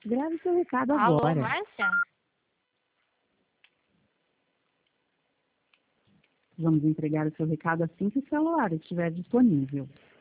Grave seu recado Alô, agora. Márcia? Vamos entregar o seu recado assim que o celular estiver disponível.